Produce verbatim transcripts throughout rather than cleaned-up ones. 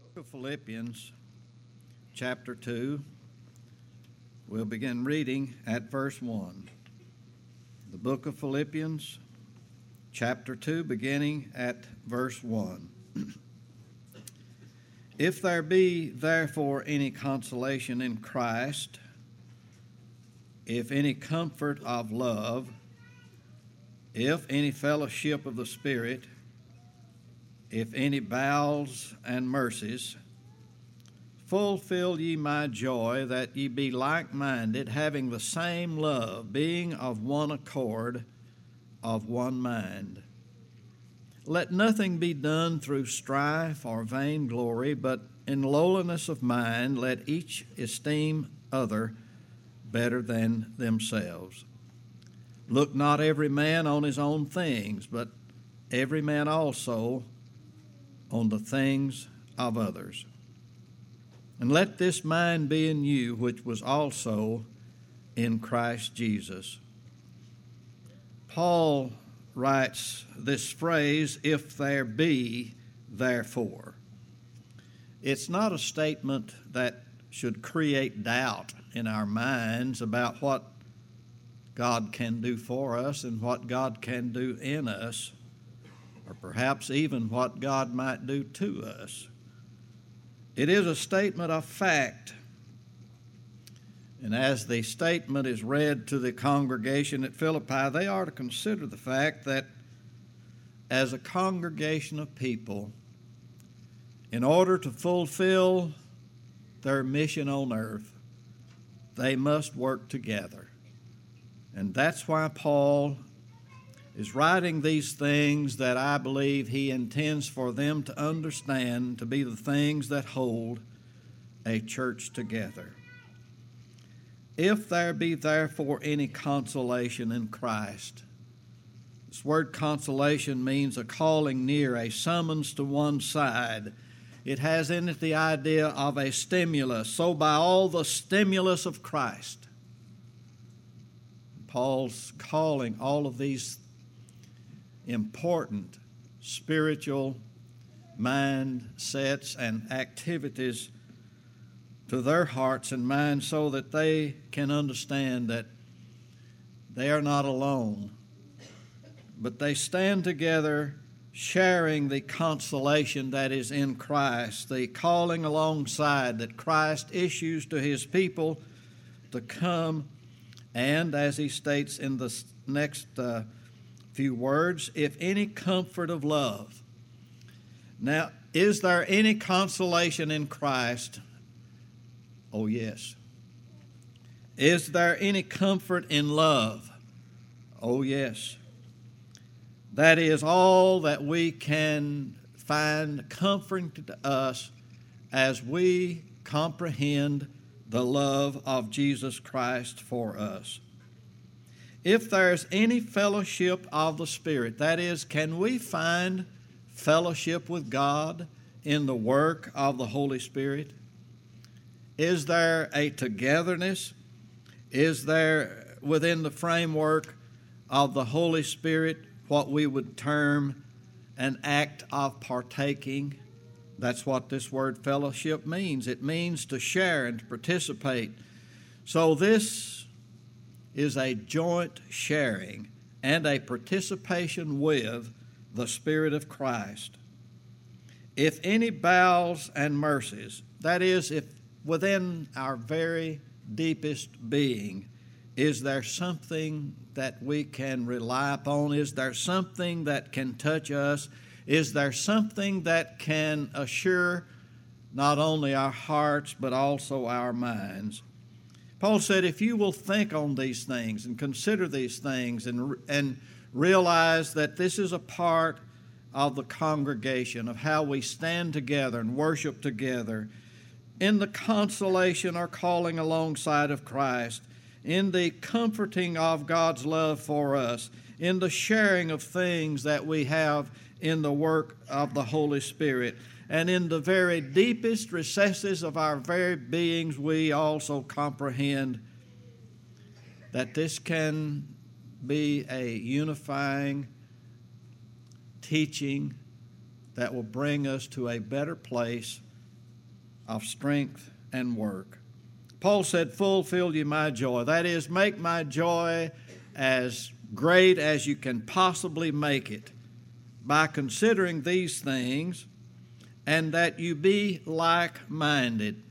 Of Philippians chapter two, we'll begin reading at verse one. The book of Philippians chapter two, beginning at verse one. If there be therefore any consolation in Christ, if any comfort of love, if any fellowship of the Spirit, if any bowels and mercies, fulfill ye my joy, that ye be like-minded, having the same love, being of one accord, of one mind. Let nothing be done through strife or vainglory, but in lowliness of mind let each esteem other better than themselves. Look not every man on his own things, but every man also on the things of others. And let this mind be in you, which was also in Christ Jesus. Paul writes this phrase, if there be, therefore. It's not a statement that should create doubt in our minds about what God can do for us and what God can do in us, or perhaps even what God might do to us. It is a statement of fact. And as the statement is read to the congregation at Philippi, they are to consider the fact that as a congregation of people, in order to fulfill their mission on earth, they must work together. And that's why Paul is writing these things that I believe he intends for them to understand to be the things that hold a church together. If there be therefore any consolation in Christ. This word consolation means a calling near, a summons to one side. It has in it the idea of a stimulus. So by all the stimulus of Christ, Paul's calling all of these important spiritual mindsets and activities to their hearts and minds so that they can understand that they are not alone, but they stand together sharing the consolation that is in Christ, the calling alongside that Christ issues to his people to come, and as he states in the next uh, few words, if any comfort of love. Now, is there any consolation in Christ? Oh, yes. Is there any comfort in love? Oh, yes. That is all that we can find comforting to us as we comprehend the love of Jesus Christ for us. If there's any fellowship of the Spirit, that is, can we find fellowship with God in the work of the Holy Spirit? Is there a togetherness? Is there within the framework of the Holy Spirit what we would term an act of partaking? That's what this word fellowship means. It means to share and to participate. So this is a joint sharing and a participation with the Spirit of Christ. If any bowels and mercies, that is, if within our very deepest being, is there something that we can rely upon? Is there something that can touch us? Is there something that can assure not only our hearts but also our minds? Paul said, if you will think on these things and consider these things and, and realize that this is a part of the congregation, of how we stand together and worship together in the consolation or calling alongside of Christ, in the comforting of God's love for us, in the sharing of things that we have in the work of the Holy Spirit, and in the very deepest recesses of our very beings, we also comprehend that this can be a unifying teaching that will bring us to a better place of strength and work. Paul said, fulfill ye my joy. That is, make my joy as great as you can possibly make it by considering these things, and that you be like-minded.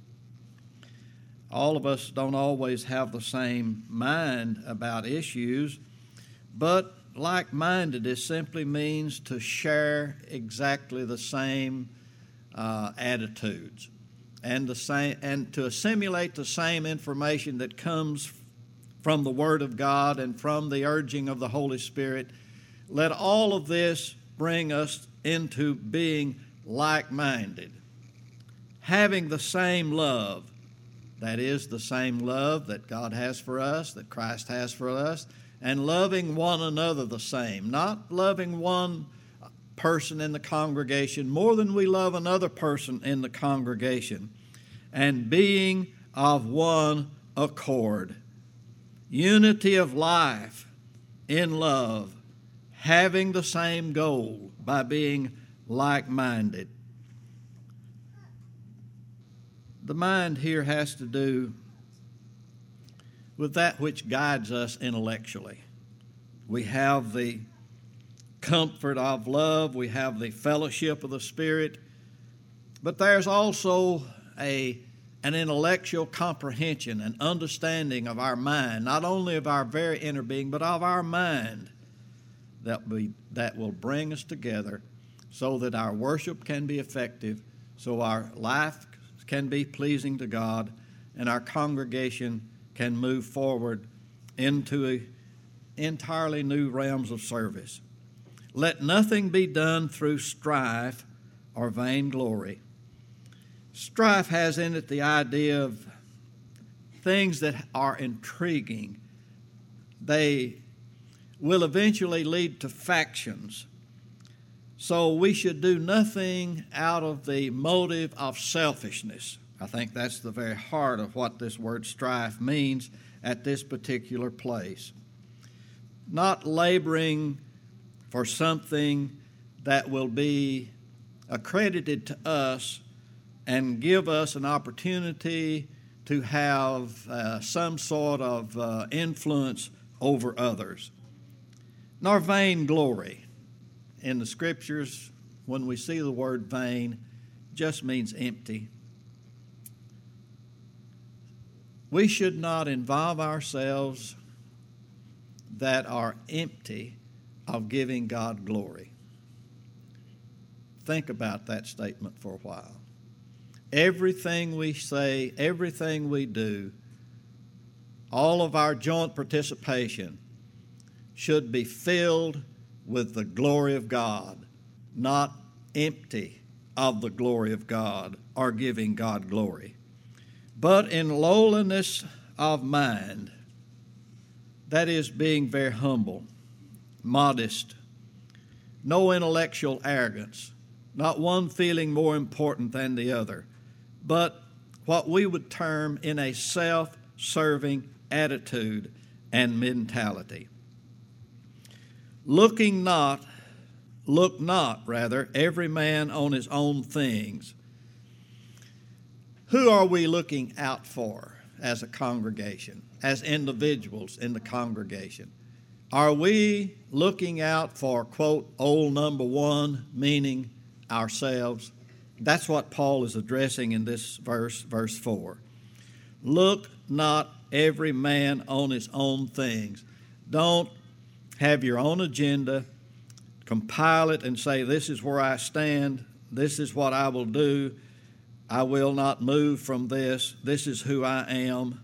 All of us don't always have the same mind about issues, but like-minded simply means to share exactly the same uh, attitudes and the same, and to assimilate the same information that comes from the Word of God and from the urging of the Holy Spirit. Let all of this bring us into being like-minded, having the same love. That is, the same love that God has for us, that Christ has for us, and loving one another the same. Not loving one person in the congregation more than we love another person in the congregation, and being of one accord. Unity of life in love, having the same goal by being like-minded. The mind here has to do with that which guides us intellectually. We have the comfort of love, we have the fellowship of the Spirit, but there's also a, an intellectual comprehension and understanding of our mind, not only of our very inner being, but of our mind, that, we, that will bring us together so that our worship can be effective, so our life can be pleasing to God, and our congregation can move forward into a entirely new realms of service. Let nothing be done through strife or vainglory. Strife has in it the idea of things that are intriguing. They will eventually lead to factions. So we should do nothing out of the motive of selfishness. I think that's the very heart of what this word strife means at this particular place. Not laboring for something that will be accredited to us and give us an opportunity to have uh, some sort of uh, influence over others. Nor vainglory. In the Scriptures, when we see the word vain, just means empty. We should not involve ourselves that are empty of giving God glory. Think about that statement for a while. Everything we say, everything we do, all of our joint participation should be filled with the glory of God, not empty of the glory of God or giving God glory. But in lowliness of mind, that is being very humble, modest, no intellectual arrogance, not one feeling more important than the other, but what we would term in a self-serving attitude and mentality. Looking not, look not, rather, every man on his own things. Who are we looking out for as a congregation, as individuals in the congregation? Are we looking out for, quote, old number one, meaning ourselves? That's what Paul is addressing in this verse, verse four. Look not every man on his own things. Don't have your own agenda, compile it and say, this is where I stand, this is what I will do, I will not move from this, this is who I am.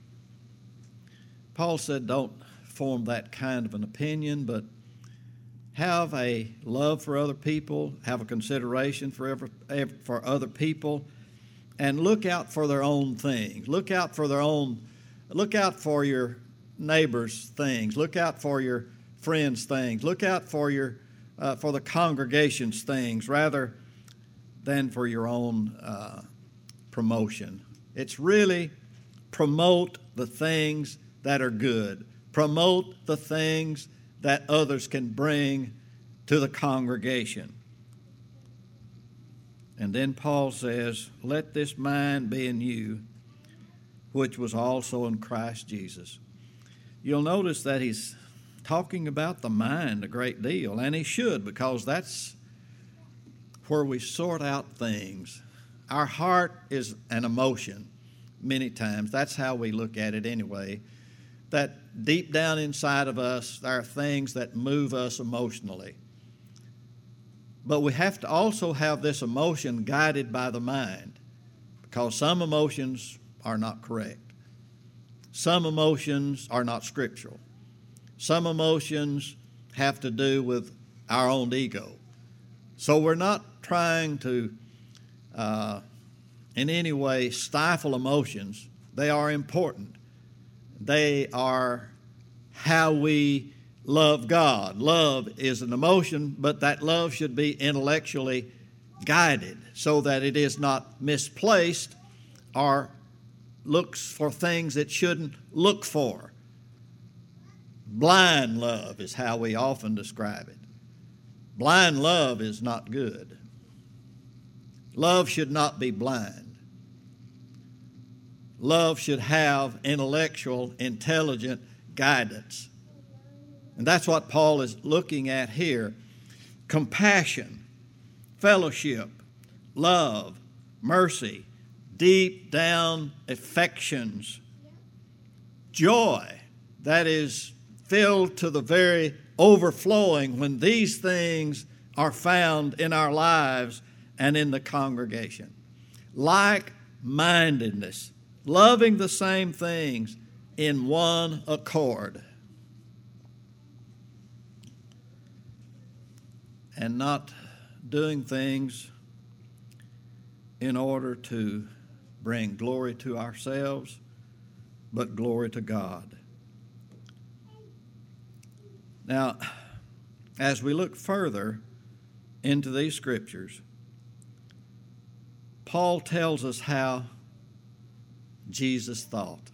Paul said don't form that kind of an opinion, but have a love for other people, have a consideration for, every, for other people, and look out for their own things. Look out for their own, look out for your neighbor's things. Look out for your friends' things. Look out for your uh, for the congregation's things rather than for your own uh, promotion. It's really promote the things that are good. Promote the things that others can bring to the congregation. And then Paul says, let this mind be in you, which was also in Christ Jesus. You'll notice that he's talking about the mind a great deal, and he should, because that's where we sort out things. Our heart is an emotion many times. That's how we look at it anyway. That deep down inside of us, there are things that move us emotionally. But we have to also have this emotion guided by the mind, because some emotions are not correct. Some emotions are not scriptural. Some emotions have to do with our own ego. So we're not trying to, uh, in any way, stifle emotions. They are important. They are how we love God. Love is an emotion, but that love should be intellectually guided so that it is not misplaced or looks for things it shouldn't look for. Blind love is how we often describe it. Blind love is not good. Love should not be blind. Love should have intellectual, intelligent guidance. And that's what Paul is looking at here. Compassion, fellowship, love, mercy, deep down affections, joy that is filled to the very overflowing when these things are found in our lives and in the congregation. Like-mindedness, loving the same things in one accord. And not doing things in order to bring glory to ourselves, but glory to God. Now, as we look further into these scriptures, Paul tells us how Jesus thought.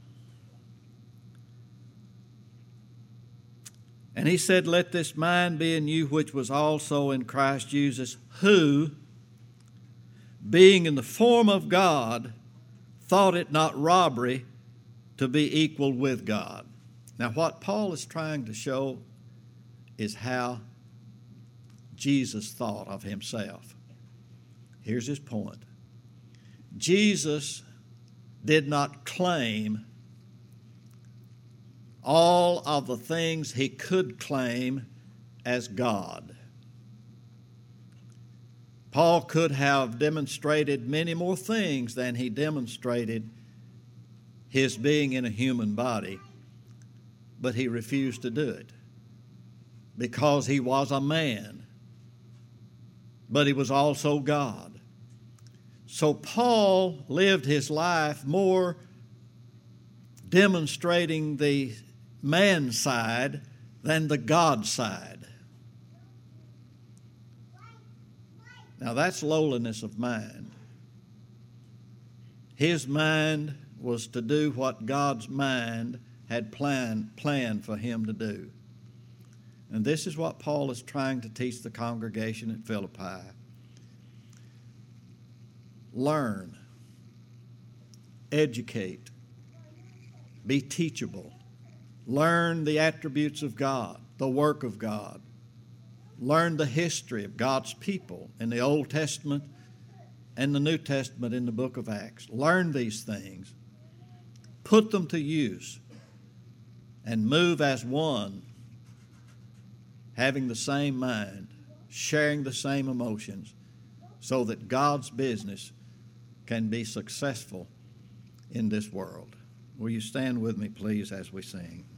And he said, let this mind be in you which was also in Christ Jesus, who, being in the form of God, thought it not robbery to be equal with God. Now, what Paul is trying to show is how Jesus thought of himself. Here's his point. Jesus did not claim all of the things he could claim as God. Paul could have demonstrated many more things than he demonstrated his being in a human body, but he refused to do it because he was a man, but he was also God. So Paul lived his life more demonstrating the man side than the God side. Now that's lowliness of mind. His mind was to do what God's mind had planned, planned for him to do. And this is what Paul is trying to teach the congregation at Philippi. Learn, educate, be teachable. Learn the attributes of God, the work of God. Learn the history of God's people in the Old Testament and the New Testament in the book of Acts. Learn these things. Put them to use and move as one, having the same mind, sharing the same emotions, so that God's business can be successful in this world. Will you stand with me, please, as we sing?